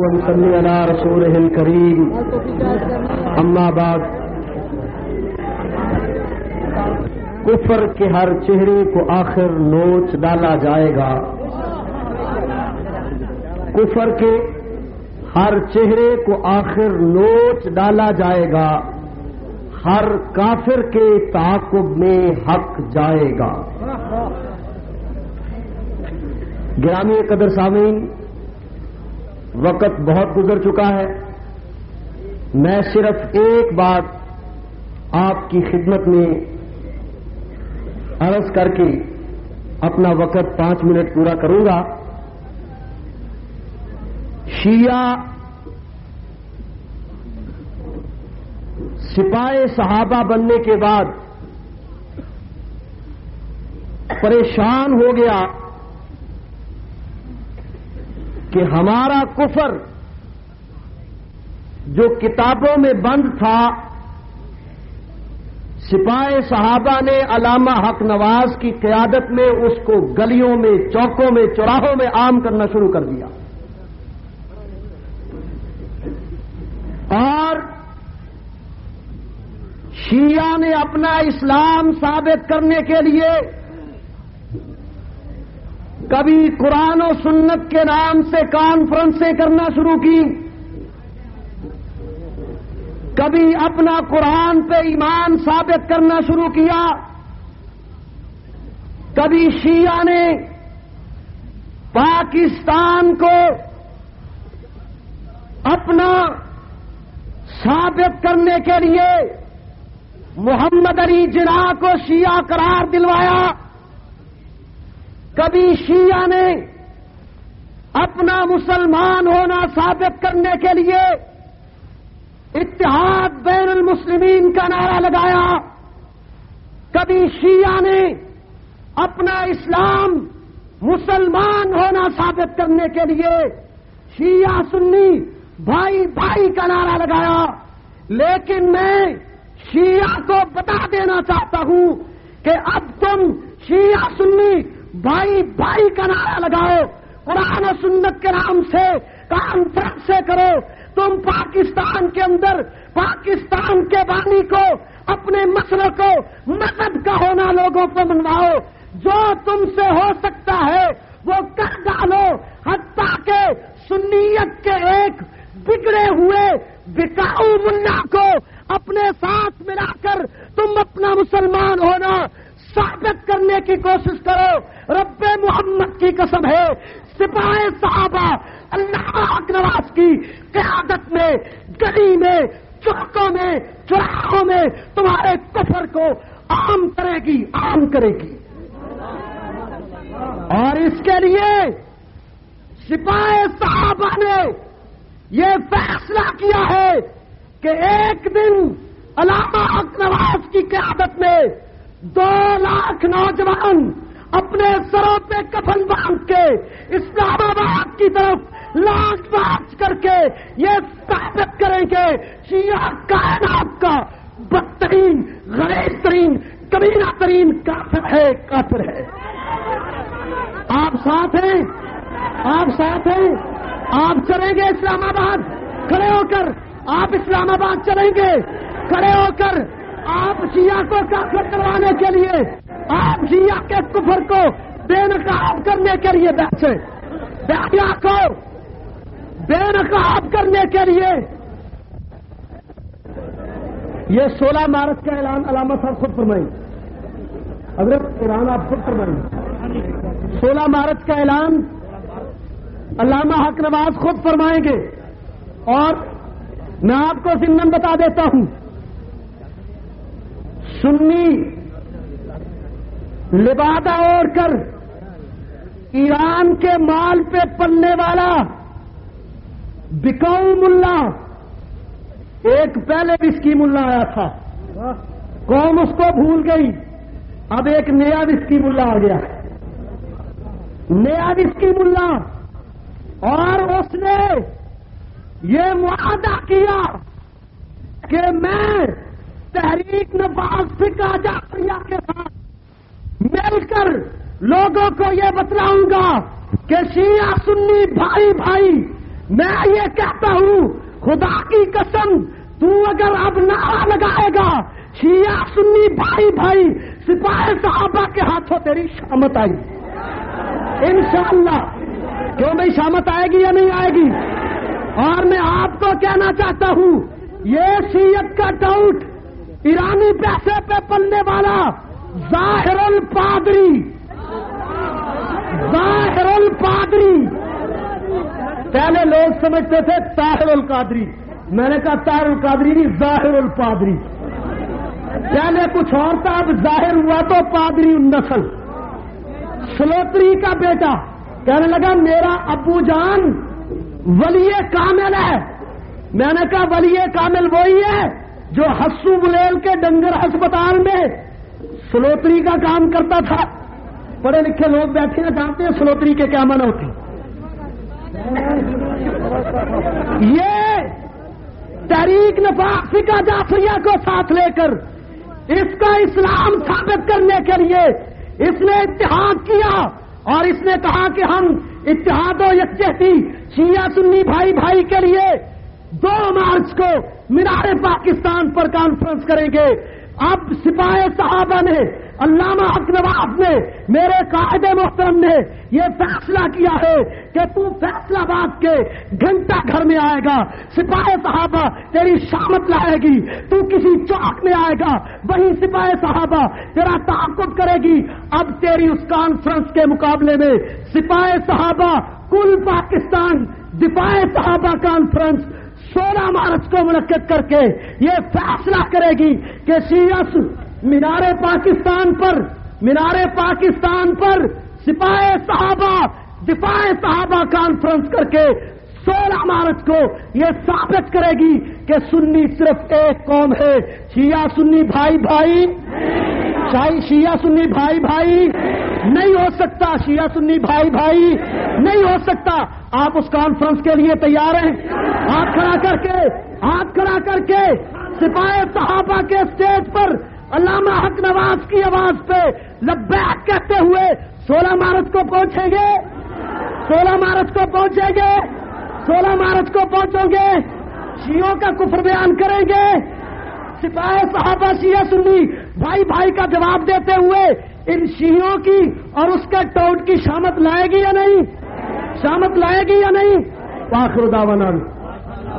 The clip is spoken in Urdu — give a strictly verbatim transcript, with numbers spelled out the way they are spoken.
ونصلي على رسوله الكريم اما بعد کفر کے ہر چہرے کو آخر نوچ ڈالا جائے گا. کفر کے ہر چہرے کو آخر نوچ ڈالا جائے گا. ہر کافر کے تعاقب میں حق جائے گا. گرامی قدر سامعین، وقت بہت گزر چکا ہے. میں صرف ایک بات آپ کی خدمت میں عرض کر کے اپنا وقت پانچ منٹ پورا کروں گا. شیعہ سپاہ صحابہ بننے کے بعد پریشان ہو گیا کہ ہمارا کفر جو کتابوں میں بند تھا، سپاہ صحابہ نے علامہ حق نواز کی قیادت میں اس کو گلیوں میں، چوکوں میں، چوراہوں میں عام کرنا شروع کر دیا. اور شیعہ نے اپنا اسلام ثابت کرنے کے لیے کبھی قرآن و سنت کے نام سے کانفرنسیں کرنا شروع کی، کبھی اپنا قرآن پہ ایمان ثابت کرنا شروع کیا، کبھی شیعہ نے پاکستان کو اپنا ثابت کرنے کے لیے محمد علی جناح کو شیعہ قرار دلوایا. کبھی شیعہ نے اپنا مسلمان ہونا ثابت کرنے کے لیے اتحاد بین المسلمین کا نعرہ لگایا. کبھی شیعہ نے اپنا اسلام مسلمان ہونا ثابت کرنے کے لیے شیعہ سنی بھائی بھائی کا نعرہ لگایا. لیکن میں شیعہ کو بتا دینا چاہتا ہوں کہ اب تم شیعہ سنی بھائی بھائی کا نعرہ لگاؤ، قرآن و سنت کے نام سے کانفرنس سے کرو. تم پاکستان کے اندر پاکستان کے بانی کو، اپنے مسئلے کو مذہب کا ہونا لوگوں کو منواؤ. جو تم سے ہو سکتا ہے وہ کر ڈالو، حتیٰ کہ سنیت کے ایک بگڑے ہوئے بکاؤ ملا کو اپنے ساتھ ملا کر تم اپنا مسلمان ہونا ثابت کرنے کی کوشش کرو. رب محمد کی قسم ہے، سپاہ صحابہ علامہ حق نواز کی قیادت میں گلی میں، چوکوں میں، چوراہوں میں تمہارے کفر کو عام کرے گی، عام کرے گی. اور اس کے لیے سپاہ صحابہ نے یہ فیصلہ کیا ہے کہ ایک دن علامہ حق نواز کی قیادت میں دو لاکھ نوجوان اپنے سروں پہ کفن باندھ کے اسلام آباد کی طرف لانچ مارچ کر کے یہ ثابت کریں گے شیعہ کائنات کا بدترین، غلیظ ترین، کمینہ ترین کافر ہے، کافر ہے. آپ ساتھ ہیں؟ آپ ساتھ ہیں؟ آپ چلیں گے اسلام آباد کھڑے ہو کر؟ آپ اسلام آباد چلیں گے کھڑے ہو کر؟ آپ شیعہ کو کافر کروانے کے لیے، آپ شیعہ کے کفر کو بے نقاب کرنے کے لیے بیٹھے، شیعہ کو بے نقاب کرنے کے لیے. یہ سولہ مارچ کا اعلان علامہ صاحب خود فرمائیں. حضرت اعلان آپ خود فرمائیں. سولہ مارچ کا اعلان علامہ حق نواز خود فرمائیں گے. اور میں آپ کو ضمن بتا دیتا ہوں، سنی لبادہ اوڑھ کر ایران کے مال پہ پلنے والا بکاؤ ملا، ایک پہلے وسکی ملا آیا تھا، قوم اس کو بھول گئی. اب ایک نیا وسکی ملا آ گیا، نیا وسکی ملا، اور اس نے یہ معاہدہ کیا کہ میں تحریک نواز فقہ جعفریہ کے ساتھ مل کر لوگوں کو یہ بتلاؤں گا کہ شیعہ سنی بھائی بھائی میں یہ کہتا ہوں خدا کی قسم تو اگر اب نعرہ لگائے گا شیعہ سنی بھائی بھائی سپاہ صحابہ کے ہاتھوں تیری شامت آئی انشاءاللہ. کیوں بھائی شامت آئے گی یا نہیں آئے گی؟ اور میں آپ کو کہنا چاہتا ہوں یہ شیعت کا ٹاؤٹ ایرانی پیسے پہ پلنے والا ظاہر الپادری ظاہر الپادری پہلے لوگ سمجھتے تھے طاہر القادری، میں نے کہا طاہر القادری نہیں ظاہر الپادری. پہلے کچھ اور تھا اب ظاہر ہوا تو پادری النسل. سلوتری کا بیٹا کہنے لگا میرا ابو جان ولی کامل ہے. میں نے کہا ولی کامل وہی ہے جو حسو بلیل کے ڈنگر ہسپتال میں سلوتری کا کام کرتا تھا. پڑھے لکھے لوگ بیٹھے ہیں جانتے ہیں سلوتری کے کیا معنی ہوتے ہیں. یہ تحریک نفاق فقہ جعفریہ کو ساتھ لے کر اس کا اسلام ثابت کرنے کے لیے اس نے اتحاد کیا اور اس نے کہا کہ ہم اتحاد و یکجہتی شیعہ سنی بھائی بھائی کے لیے دو مارچ کو مینار پاکستان پر کانفرنس کریں گے. اب سپاہ صحابہ نے علامہ حق نواز نے میرے قائد محترم نے یہ فیصلہ کیا ہے کہ تو فیصلہ آباد کے گھنٹہ گھر میں آئے گا سپاہ صحابہ تیری شامت لائے گی. تو کسی چوک میں آئے گا وہیں سپاہ صحابہ تیرا تعاقب کرے گی. اب تیری اس کانفرنس کے مقابلے میں سپاہ صحابہ کل پاکستان دفاع صحابہ کانفرنس سولہ مارچ کو منعقد کر کے یہ فیصلہ کرے گی کہ شیعہ مینار پاکستان پر مینار پاکستان پر سپاہ صحابہ دفاع صحابہ کانفرنس کر کے سولہ مارچ کو یہ ثابت کرے گی کہ سنی صرف ایک قوم ہے. شیعہ سنی بھائی بھائی شیعہ سنی بھائی بھائی نہیں ہو سکتا. شیعہ سنی بھائی بھائی نہیں ہو سکتا. آپ اس کانفرنس کے لیے تیار ہیں؟ ہاتھ کھڑا کر کے ہاتھ کھڑا کر کے سپاہ صحابہ کے اسٹیج پر علامہ حق نواز کی آواز پہ لبیک کہتے ہوئے سولہ مارچ کو پہنچیں گے سولہ مارچ کو پہنچیں گے سولہ مارچ کو پہنچو گے شیعوں کا کفر بیان کریں گے. سپاہ صحابہ شیعہ سنی بھائی بھائی کا جواب دیتے ہوئے ان شیعوں کی اور اس کے ٹاؤٹ کی شامت لائے گی یا نہیں؟ شامت لائے گی یا نہیں؟ آخر دعوانا